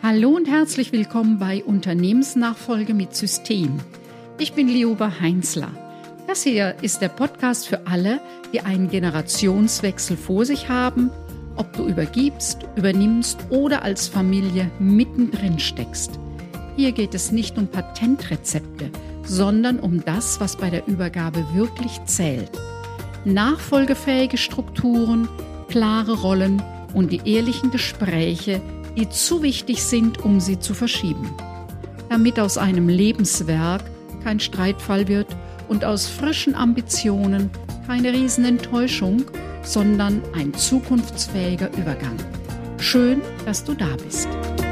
Hallo und herzlich willkommen bei Unternehmensnachfolge mit System. Ich bin Lioba Heinzler. Das hier ist der Podcast für alle, die einen Generationswechsel vor sich haben, ob du übergibst, übernimmst oder als Familie mittendrin steckst. Hier geht es nicht um Patentrezepte, sondern um das, was bei der Übergabe wirklich zählt. Nachfolgefähige Strukturen, klare Rollen und die ehrlichen Gespräche, die zu wichtig sind, um sie zu verschieben. Damit aus einem Lebenswerk kein Streitfall wird und aus frischen Ambitionen keine Riesenenttäuschung, sondern ein zukunftsfähiger Übergang. Schön, dass du da bist.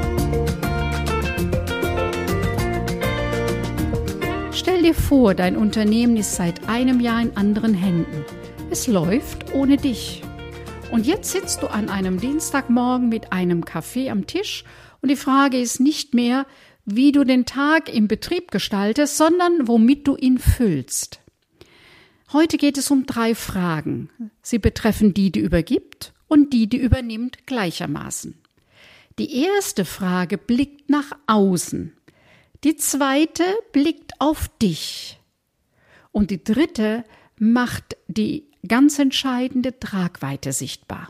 Stell dir vor, dein Unternehmen ist seit einem Jahr in anderen Händen. Es läuft ohne dich. Und jetzt sitzt du an einem Dienstagmorgen mit einem Kaffee am Tisch und die Frage ist nicht mehr, wie du den Tag im Betrieb gestaltest, sondern womit du ihn füllst. Heute geht es um 3 Fragen. Sie betreffen die übergibt und die übernimmt gleichermaßen. Die erste Frage blickt nach außen. Die zweite blickt auf dich. Und die dritte macht die ganz entscheidende Tragweite sichtbar.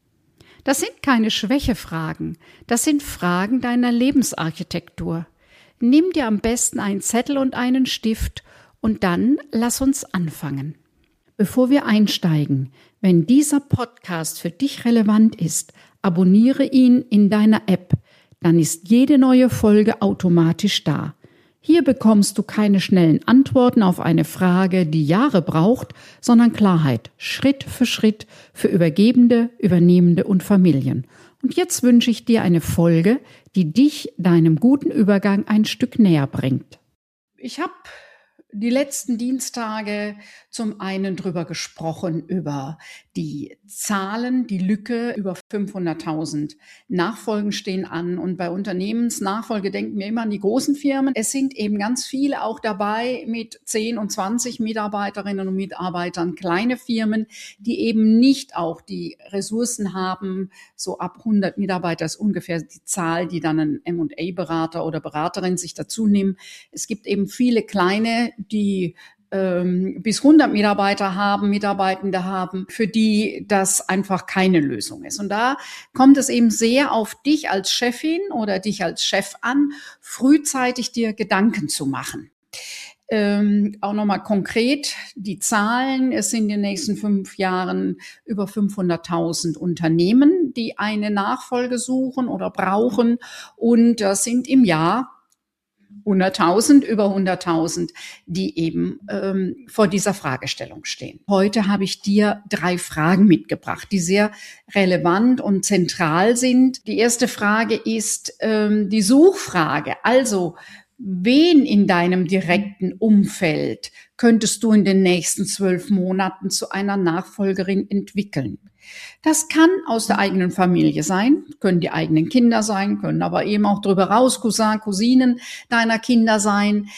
Das sind keine Schwächefragen, das sind Fragen deiner Lebensarchitektur. Nimm dir am besten einen Zettel und einen Stift und dann lass uns anfangen. Bevor wir einsteigen, wenn dieser Podcast für dich relevant ist, abonniere ihn in deiner App, dann ist jede neue Folge automatisch da. Hier bekommst du keine schnellen Antworten auf eine Frage, die Jahre braucht, sondern Klarheit, Schritt für Übergebende, Übernehmende und Familien. Und jetzt wünsche ich dir eine Folge, die dich deinem guten Übergang ein Stück näher bringt. Ich habe die letzten Dienstage zum einen drüber gesprochen, über die Zahlen, die Lücke, über 500.000 Nachfolgen stehen an. Und bei Unternehmensnachfolge denken wir immer an die großen Firmen. Es sind eben ganz viele auch dabei mit 10 und 20 Mitarbeiterinnen und Mitarbeitern, kleine Firmen, die eben nicht auch die Ressourcen haben. So ab 100 Mitarbeiter ist ungefähr die Zahl, die dann ein M&A-Berater oder Beraterin sich dazu nehmen. Es gibt eben viele kleine, die bis 100 Mitarbeitende haben, für die das einfach keine Lösung ist. Und da kommt es eben sehr auf dich als Chefin oder dich als Chef an, frühzeitig dir Gedanken zu machen. Auch nochmal konkret die Zahlen. Es sind in den nächsten 5 Jahren über 500.000 Unternehmen, die eine Nachfolge suchen oder brauchen. Und das sind im Jahr über 100.000, die eben vor dieser Fragestellung stehen. Heute habe ich dir 3 Fragen mitgebracht, die sehr relevant und zentral sind. Die erste Frage ist die Suchfrage. Also, wen in deinem direkten Umfeld könntest du in den nächsten 12 Monaten zu einer Nachfolgerin entwickeln? Das kann aus der eigenen Familie sein, können die eigenen Kinder sein, können aber eben auch drüber raus Cousin, Cousinen deiner Kinder sein.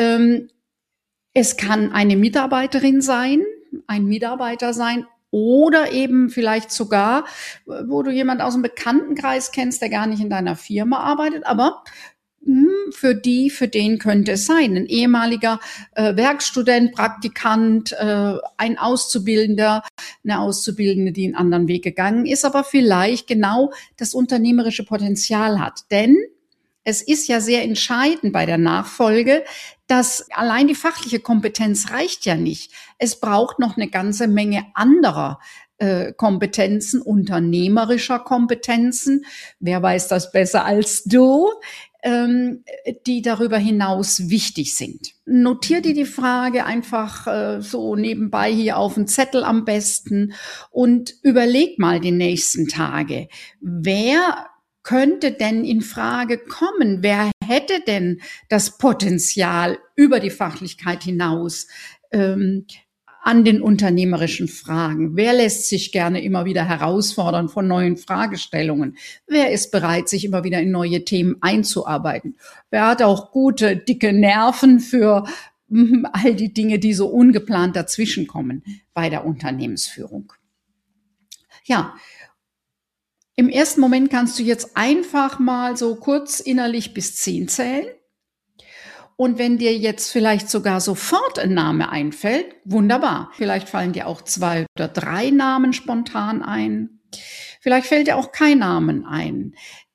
Es kann eine Mitarbeiterin sein, ein Mitarbeiter sein oder eben vielleicht sogar, wo du jemand aus dem Bekanntenkreis kennst, der gar nicht in deiner Firma arbeitet, aber für den könnte es sein. Ein ehemaliger Werkstudent, Praktikant, ein Auszubildender, eine Auszubildende, die einen anderen Weg gegangen ist, aber vielleicht genau das unternehmerische Potenzial hat. Denn es ist ja sehr entscheidend bei der Nachfolge, dass allein die fachliche Kompetenz reicht ja nicht. Es braucht noch eine ganze Menge anderer Kompetenzen, unternehmerischer Kompetenzen. Wer weiß das besser als du? Die darüber hinaus wichtig sind. Notier dir die Frage einfach so nebenbei hier auf den Zettel am besten und überleg mal die nächsten Tage, wer könnte denn in Frage kommen? Wer hätte denn das Potenzial über die Fachlichkeit hinaus an den unternehmerischen Fragen? Wer lässt sich gerne immer wieder herausfordern von neuen Fragestellungen? Wer ist bereit, sich immer wieder in neue Themen einzuarbeiten? Wer hat auch gute, dicke Nerven für all die Dinge, die so ungeplant dazwischenkommen bei der Unternehmensführung? Ja, Im ersten Moment kannst du jetzt einfach mal so kurz innerlich bis 10 zählen. Und wenn dir jetzt vielleicht sogar sofort ein Name einfällt, wunderbar. Vielleicht fallen dir auch 2 oder 3 Namen spontan ein. Vielleicht fällt dir auch kein Namen ein.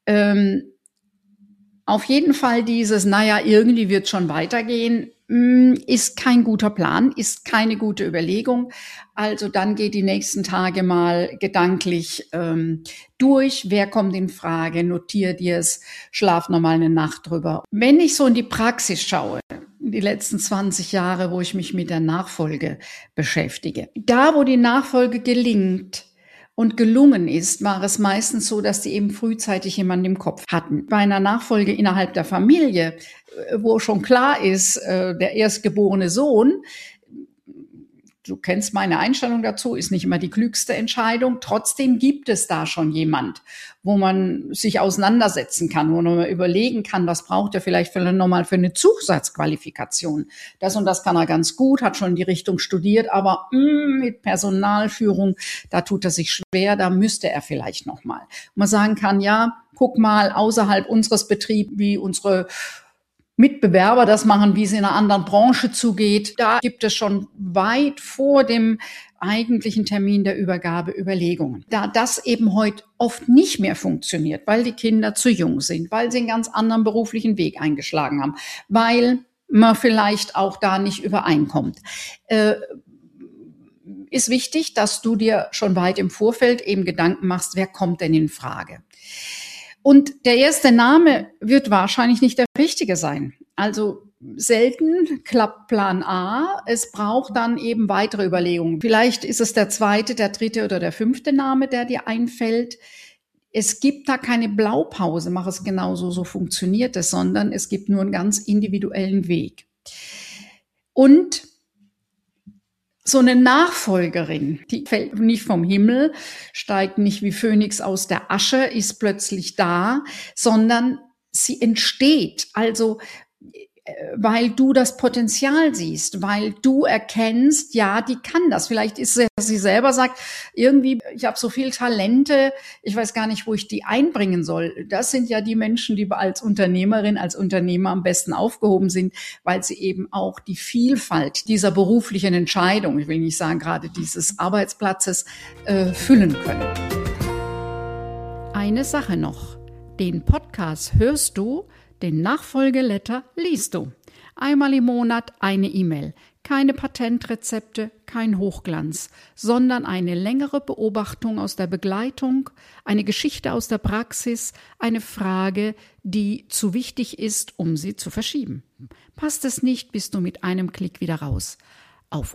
Auf jeden Fall dieses, naja, irgendwie wird schon weitergehen, ist kein guter Plan, ist keine gute Überlegung. Also dann geh die nächsten Tage mal gedanklich durch. Wer kommt in Frage? Notier dir es, schlaf nochmal eine Nacht drüber. Wenn ich so in die Praxis schaue, die letzten 20 Jahre, wo ich mich mit der Nachfolge beschäftige, da, wo die Nachfolge gelingt und gelungen ist, war es meistens so, dass die eben frühzeitig jemanden im Kopf hatten. Bei einer Nachfolge innerhalb der Familie, wo schon klar ist, der erstgeborene Sohn, du kennst meine Einstellung dazu, ist nicht immer die klügste Entscheidung. Trotzdem gibt es da schon jemand, wo man sich auseinandersetzen kann, wo man überlegen kann, was braucht er vielleicht nochmal für eine Zusatzqualifikation. Das und das kann er ganz gut, hat schon in die Richtung studiert, aber mit Personalführung, da tut er sich schwer, da müsste er vielleicht nochmal. Man sagen kann, ja, guck mal außerhalb unseres Betriebs, wie unsere Mitbewerber das machen, wie es in einer anderen Branche zugeht. Da gibt es schon weit vor dem eigentlichen Termin der Übergabe Überlegungen. Da das eben heute oft nicht mehr funktioniert, weil die Kinder zu jung sind, weil sie einen ganz anderen beruflichen Weg eingeschlagen haben, weil man vielleicht auch da nicht übereinkommt, ist wichtig, dass du dir schon weit im Vorfeld eben Gedanken machst, wer kommt denn in Frage? Und der erste Name wird wahrscheinlich nicht der richtige sein. Also selten klappt Plan A. Es braucht dann eben weitere Überlegungen. Vielleicht ist es der zweite, der dritte oder der fünfte Name, der dir einfällt. Es gibt da keine Blaupause, mach es genauso, so funktioniert es, sondern es gibt nur einen ganz individuellen Weg. Und so eine Nachfolgerin, die fällt nicht vom Himmel, steigt nicht wie Phönix aus der Asche, ist plötzlich da, sondern sie entsteht. Also weil du das Potenzial siehst, weil du erkennst, ja, die kann das. Vielleicht ist es, dass sie selber sagt, irgendwie, ich habe so viel Talente, ich weiß gar nicht, wo ich die einbringen soll. Das sind ja die Menschen, die als Unternehmerin, als Unternehmer am besten aufgehoben sind, weil sie eben auch die Vielfalt dieser beruflichen Entscheidung, ich will nicht sagen gerade dieses Arbeitsplatzes, füllen können. Eine Sache noch. Den Podcast hörst du, den Nachfolgeletter liest du. Einmal im Monat eine E-Mail. Keine Patentrezepte, kein Hochglanz, sondern eine längere Beobachtung aus der Begleitung, eine Geschichte aus der Praxis, eine Frage, die zu wichtig ist, um sie zu verschieben. Passt es nicht, bist du mit einem Klick wieder raus. Auf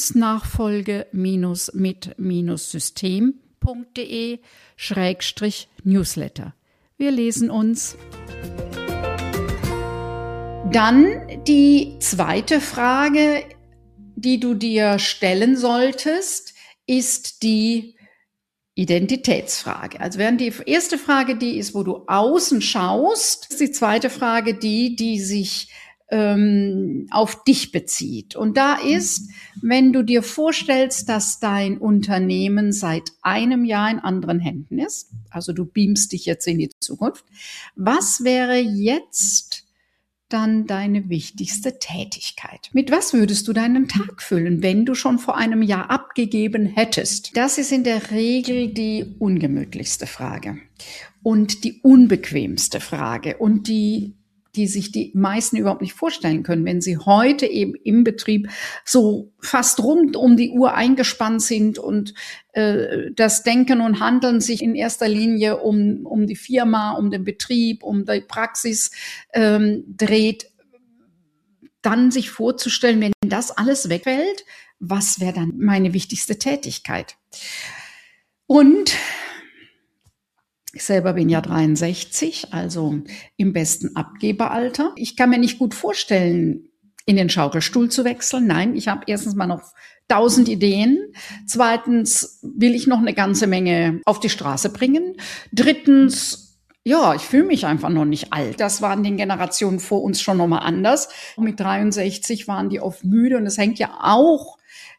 unternehmensnachfolge-mit-system.de/Newsletter. Wir lesen uns. Dann die zweite Frage, die du dir stellen solltest, ist die Identitätsfrage. Also während die erste Frage die ist, wo du außen schaust, ist die zweite Frage die sich auf dich bezieht. Und da ist, wenn du dir vorstellst, dass dein Unternehmen seit einem Jahr in anderen Händen ist, also du beamst dich jetzt in die Zukunft, was wäre jetzt dann deine wichtigste Tätigkeit? Mit was würdest du deinen Tag füllen, wenn du schon vor einem Jahr abgegeben hättest? Das ist in der Regel die ungemütlichste Frage und die unbequemste Frage und die sich die meisten überhaupt nicht vorstellen können, wenn sie heute eben im Betrieb so fast rund um die Uhr eingespannt sind und das Denken und Handeln sich in erster Linie um die Firma, um den Betrieb, um die Praxis dreht, dann sich vorzustellen, wenn das alles wegfällt, was wäre dann meine wichtigste Tätigkeit? Und ich selber bin ja 63, also im besten Abgeberalter. Ich kann mir nicht gut vorstellen, in den Schaukelstuhl zu wechseln. Nein, ich habe erstens mal noch 1000 Ideen. Zweitens will ich noch eine ganze Menge auf die Straße bringen. Drittens, ja, ich fühle mich einfach noch nicht alt. Das waren den Generationen vor uns schon nochmal anders. Mit 63 waren die oft müde und es hängt ja auch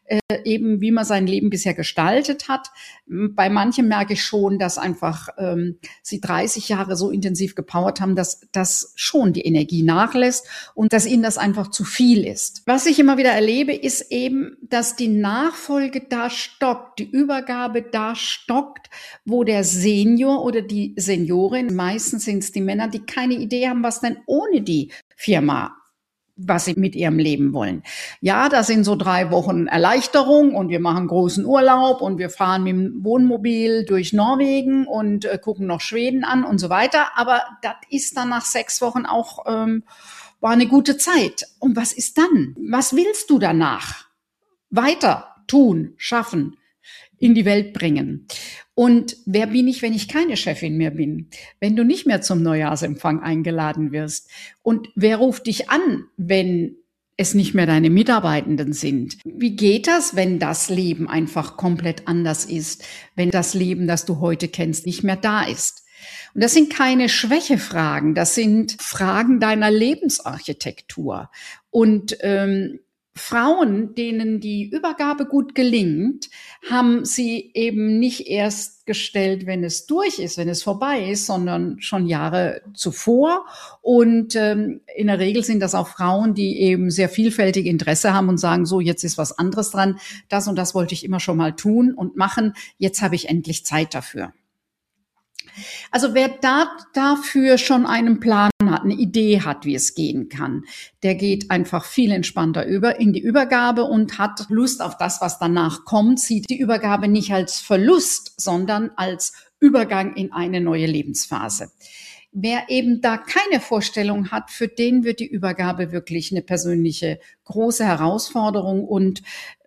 eben wie man sein Leben bisher gestaltet hat. Bei manchen merke ich schon, dass einfach sie 30 Jahre so intensiv gepowert haben, dass das schon die Energie nachlässt und dass ihnen das einfach zu viel ist. Was ich immer wieder erlebe, ist eben, dass die Nachfolge da stockt, die Übergabe da stockt, wo der Senior oder die Seniorin, meistens sind es die Männer, die keine Idee haben, was denn ohne die Firma, was sie mit ihrem Leben wollen. Ja, das sind so 3 Wochen Erleichterung und wir machen großen Urlaub und wir fahren mit dem Wohnmobil durch Norwegen und gucken noch Schweden an und so weiter. Aber das ist dann nach 6 Wochen auch, war eine gute Zeit. Und was ist dann? Was willst du danach? Weiter tun, schaffen, in die Welt bringen. Und wer bin ich, wenn ich keine Chefin mehr bin? Wenn du nicht mehr zum Neujahrsempfang eingeladen wirst? Und wer ruft dich an, wenn es nicht mehr deine Mitarbeitenden sind? Wie geht das, wenn das Leben einfach komplett anders ist? Wenn das Leben, das du heute kennst, nicht mehr da ist? Und das sind keine Schwächefragen, das sind Fragen deiner Lebensarchitektur. Und Frauen, denen die Übergabe gut gelingt, haben sie eben nicht erst gestellt, wenn es durch ist, wenn es vorbei ist, sondern schon Jahre zuvor. Und in der Regel sind das auch Frauen, die eben sehr vielfältig Interesse haben und sagen, so, jetzt ist was anderes dran. Das und das wollte ich immer schon mal tun und machen. Jetzt habe ich endlich Zeit dafür. Also wer dafür schon einen Plan hat, eine Idee hat, wie es gehen kann, der geht einfach viel entspannter in die Übergabe und hat Lust auf das, was danach kommt, sieht die Übergabe nicht als Verlust, sondern als Übergang in eine neue Lebensphase. Wer eben da keine Vorstellung hat, für den wird die Übergabe wirklich eine persönliche große Herausforderung und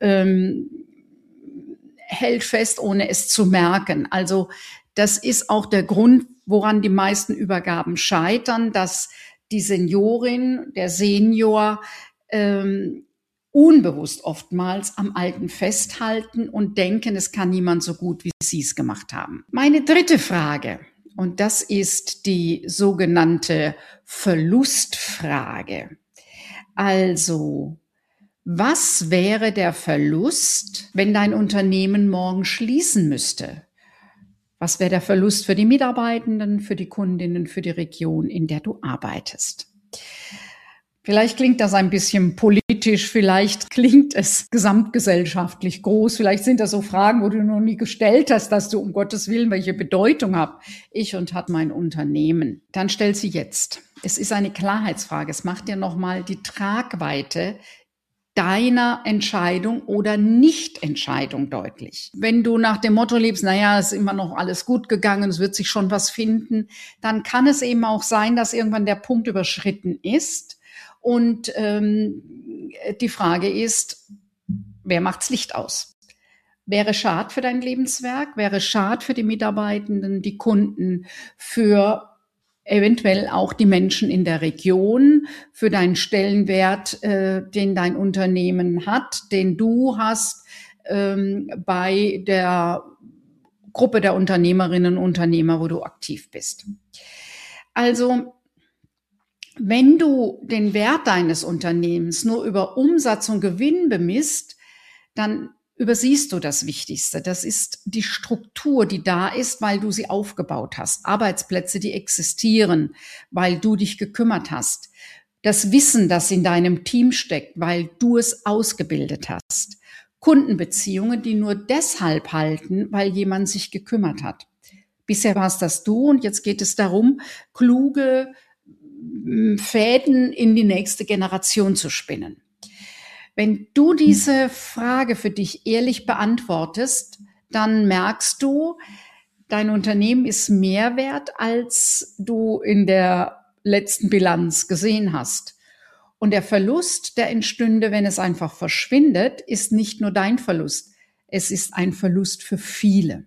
hält fest, ohne es zu merken. Also das ist auch der Grund, woran die meisten Übergaben scheitern, dass die Seniorin, der Senior unbewusst oftmals am Alten festhalten und denken, es kann niemand so gut, wie sie es gemacht haben. Meine dritte Frage, und das ist die sogenannte Verlustfrage. Also, was wäre der Verlust, wenn dein Unternehmen morgen schließen müsste? Was wäre der Verlust für die Mitarbeitenden, für die Kundinnen, für die Region, in der du arbeitest? Vielleicht klingt das ein bisschen politisch, vielleicht klingt es gesamtgesellschaftlich groß, vielleicht sind das so Fragen, wo du noch nie gestellt hast, dass du um Gottes Willen, welche Bedeutung habe ich und hat mein Unternehmen. Dann stell sie jetzt. Es ist eine Klarheitsfrage. Es macht dir nochmal die Tragweite deiner Entscheidung oder Nichtentscheidung deutlich. Wenn du nach dem Motto lebst, naja, es ist immer noch alles gut gegangen, es wird sich schon was finden, dann kann es eben auch sein, dass irgendwann der Punkt überschritten ist. Und die Frage ist, wer macht's Licht aus? Wäre schad für dein Lebenswerk, wäre schad für die Mitarbeitenden, die Kunden, für eventuell auch die Menschen in der Region, für deinen Stellenwert, den dein Unternehmen hat, den du hast bei der Gruppe der Unternehmerinnen und Unternehmer, wo du aktiv bist. Also, wenn du den Wert deines Unternehmens nur über Umsatz und Gewinn bemisst, dann übersiehst du das Wichtigste. Das ist die Struktur, die da ist, weil du sie aufgebaut hast. Arbeitsplätze, die existieren, weil du dich gekümmert hast. Das Wissen, das in deinem Team steckt, weil du es ausgebildet hast. Kundenbeziehungen, die nur deshalb halten, weil jemand sich gekümmert hat. Bisher war es das du und jetzt geht es darum, kluge Fäden in die nächste Generation zu spinnen. Wenn du diese Frage für dich ehrlich beantwortest, dann merkst du, dein Unternehmen ist mehr wert, als du in der letzten Bilanz gesehen hast. Und der Verlust, der entstünde, wenn es einfach verschwindet, ist nicht nur dein Verlust. Es ist ein Verlust für viele.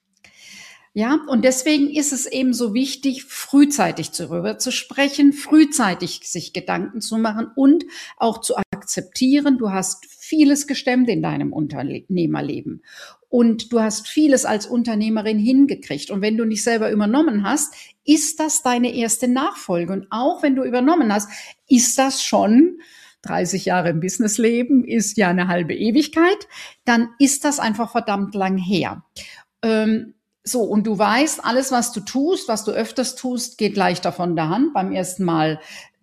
Ja, und deswegen ist es eben so wichtig, frühzeitig darüber zu sprechen, frühzeitig sich Gedanken zu machen und auch zu akzeptieren, du hast vieles gestemmt in deinem Unternehmerleben und du hast vieles als Unternehmerin hingekriegt. Und wenn du nicht selber übernommen hast, ist das deine erste Nachfolge. Und auch wenn du übernommen hast, ist das schon 30 Jahre im Businessleben ist ja eine halbe Ewigkeit, dann ist das einfach verdammt lang her. Und du weißt, alles, was du tust, was du öfters tust, geht leichter von der Hand. Beim ersten Mal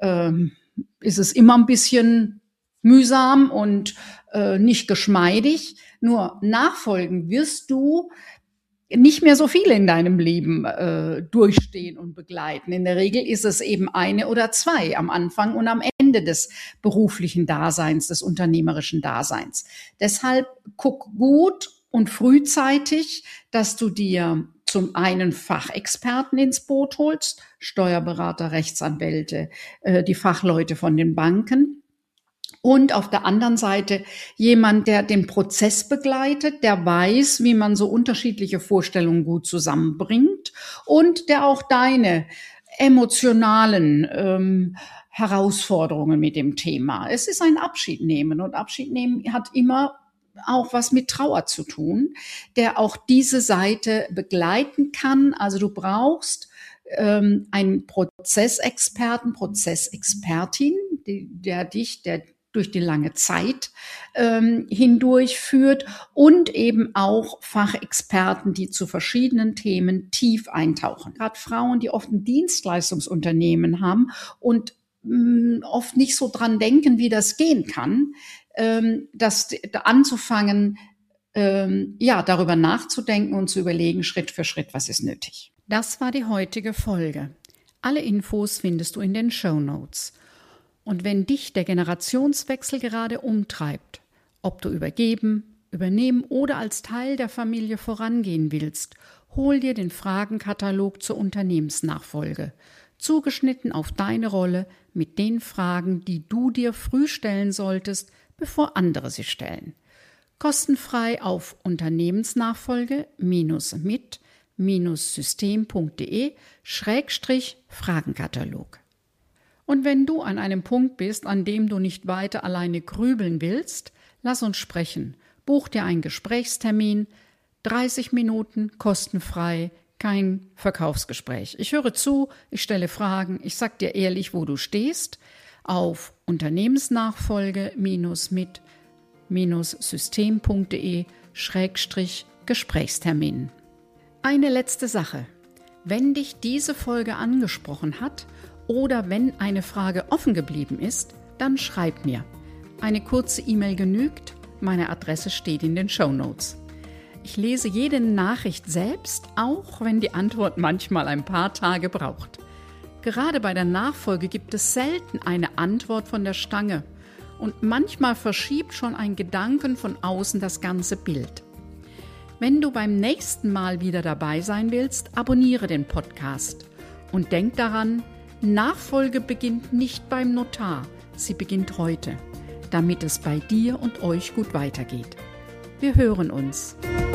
ist es immer ein bisschen mühsam und nicht geschmeidig. Nur nachfolgen wirst du nicht mehr so viel in deinem Leben durchstehen und begleiten. In der Regel ist es eben eine oder zwei am Anfang und am Ende des beruflichen Daseins, des unternehmerischen Daseins. Deshalb guck gut und frühzeitig, dass du dir zum einen Fachexperten ins Boot holst, Steuerberater, Rechtsanwälte, die Fachleute von den Banken. Und auf der anderen Seite jemand, der den Prozess begleitet, der weiß, wie man so unterschiedliche Vorstellungen gut zusammenbringt und der auch deine emotionalen Herausforderungen mit dem Thema. Es ist ein Abschied nehmen und Abschied nehmen hat immer auch was mit Trauer zu tun, der auch diese Seite begleiten kann. Also du brauchst einen Prozessexperten, Prozessexpertin, der durch die lange Zeit hindurch führt und eben auch Fachexperten, die zu verschiedenen Themen tief eintauchen. Gerade Frauen, die oft ein Dienstleistungsunternehmen haben und oft nicht so dran denken, wie das gehen kann, das anzufangen, darüber nachzudenken und zu überlegen, Schritt für Schritt, was ist nötig. Das war die heutige Folge. Alle Infos findest du in den Shownotes. Und wenn dich der Generationswechsel gerade umtreibt, ob du übergeben, übernehmen oder als Teil der Familie vorangehen willst, hol dir den Fragenkatalog zur Unternehmensnachfolge, zugeschnitten auf deine Rolle mit den Fragen, die du dir früh stellen solltest, bevor andere sie stellen. Kostenfrei auf unternehmensnachfolge-mit-system.de/Fragenkatalog. Und wenn du an einem Punkt bist, an dem du nicht weiter alleine grübeln willst, lass uns sprechen. Buch dir einen Gesprächstermin, 30 Minuten, kostenfrei, kein Verkaufsgespräch. Ich höre zu, ich stelle Fragen, ich sag dir ehrlich, wo du stehst, auf Unternehmensnachfolge-mit-system.de/Gesprächstermin. Eine letzte Sache. Wenn dich diese Folge angesprochen hat oder wenn eine Frage offen geblieben ist, dann schreib mir. Eine kurze E-Mail genügt, meine Adresse steht in den Shownotes. Ich lese jede Nachricht selbst, auch wenn die Antwort manchmal ein paar Tage braucht. Gerade bei der Nachfolge gibt es selten eine Antwort von der Stange und manchmal verschiebt schon ein Gedanken von außen das ganze Bild. Wenn du beim nächsten Mal wieder dabei sein willst, abonniere den Podcast und denk daran, Nachfolge beginnt nicht beim Notar, sie beginnt heute, damit es bei dir und euch gut weitergeht. Wir hören uns.